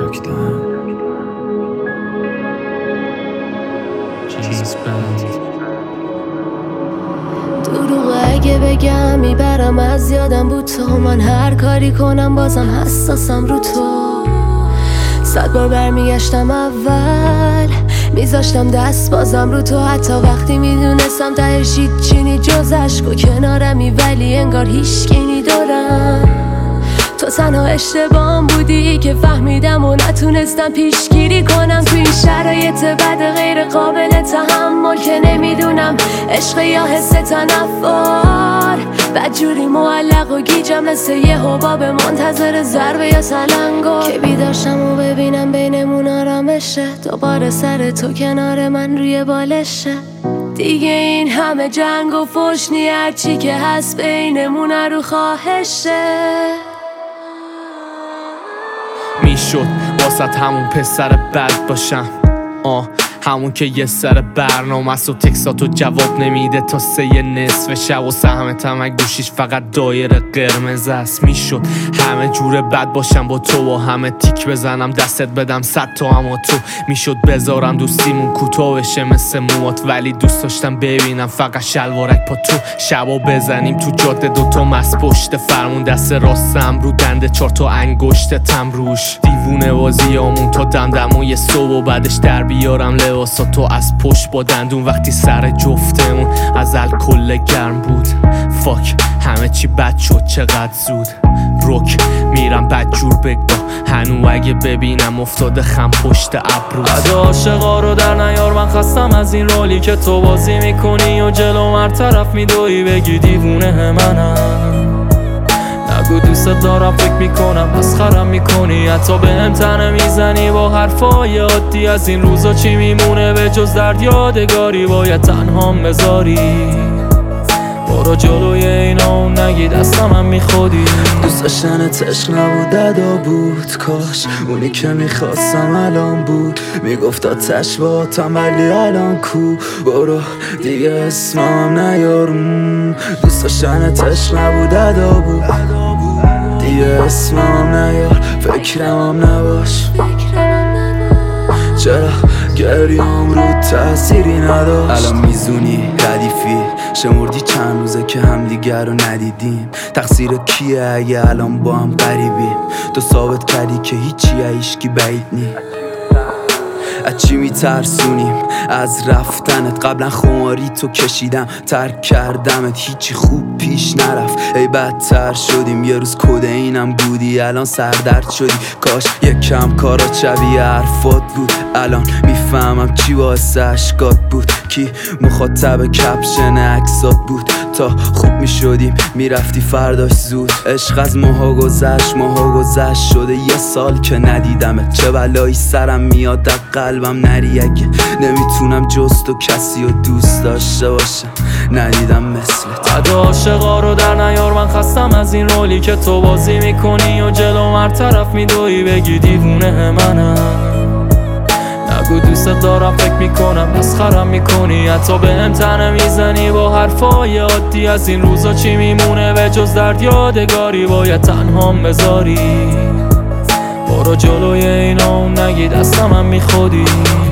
دروغ اگه بگم میبرم از یادم بود تو. من هر کاری کنم بازم حساسم رو تو. 100 بار برمیگشتم اول، میذاشتم دست بازم رو تو. حتی وقتی میدونستم تهش هیچی نی جز عشق و کنارمی، ولی انگار هیچکی نی دارم. تو تنها اشتباهم بودی که فهمیدم و نتونستم پیشگیری کنم. تو این شرایط بد غیر قابل تحمل که نمیدونم عشق یا حس تنفر. بدجوری معلق و گیجم مثل یه حباب منتظر ضربه یا سلنگو که بیداشم و ببینم بینمون آرامشه. دوباره سر تو کنار من روی بالشه. دیگه این همه جنگ و فحش نی، هرچی که هست بینمون رو خواهشه. میشد واسط همون پسر بد باشم، همون که یه سر برنامه است و تکساتو جواب نمیده تا 3 نصف شب و سهمتم اگه گوشیش فقط دایره قرمز است. میشد همه جور بد باشم با تو و همه تیک بزنم دستت بدم 100 تا، اما تو میشد بذارم دوستیمون کوتاه بشه مثل موات، ولی دوست داشتم ببینم فقط شلوارک پا تو. شبا بزنیم تو جاده دوتا مست پشت فرمون، دست راستم رو دنده 4 تا انگشتم روش. دیوونه بازیامون تا دمدمای صبح و بعدش در بیارم لباساتو از پشت با دندون. وقتی سر جفتمون از الکل گرم بود، فاک همه چی بد شد چقدر زود. روک میرم بدجور بگا هنو اگه ببینم افتاده خم پشت ابروت. عده عاشقا رو در نیار، من خستم از این رولی که تو بازی میکنی و جلو هر طرف میدوی بگی دیوونه منم. نگو دوست دارم فکر میکنم مسخرم میکنی، حتی بهم تنه میزنی با حرفای عادی. از این روزا چی میمونه به جز درد یادگاری، باید تنهام بذاری. برو جلوی اینا اون نگی دستم هم میخودی. دوست داشتنت عشق نبود ادا بود، کاش اونی که میخواستم الان بود. میگفت آتش با آتم ولی الان کو. برو دیگه اسمم نیار. دوست داشتنت عشق نبود ادا بود، دیگه اسمم نیار. فکرم نباش چرا گریام رو تأثیری نداشت. الان میزونی ردیفی شمردی چند روزه که همدیگر رو ندیدیم. تقصیر کیه اگه الان با هم غریبیم؟ تو ثابت کردی که هیچی هیچکی بعید نی. از چی میترسونیم؟ از رفتنت. قبلا خماری تو کشیدم ترک کردمت، هیچی خوب پیش نرفت ای بدتر شدیم. یه روز کدینم بودی الان سردرد شدی. کاش یکم کارات شبیه حرفات بود. الان میفهمم چی واسه اشکات بود، کی مخاطب کپشن عکسات بود. تا خوب میشدیم میرفتی فرداش زود. عشق از ماها گذشت شده 1 سال که ندیدمت. چه بلایی سرم میاد در قلبم نری اگه نمیتونم جز تو کسی رو دوست داشته باشم. ندیدم مثلت. عده عاشقا رو در نیار، من خستم از این رولی که تو بازی میکنی و جلو هر طرف میدوی بگی دیوونه منم. نگو دوست دارم فکر میکنم مسخرم میکنی، حتی بهم تنه میزنی با حرفای عادی. از این روزا چی میمونه به جز درد یادگاری، باید تنهام بذاری. برو جلوی اینا اون نگی دستم هم میخودی.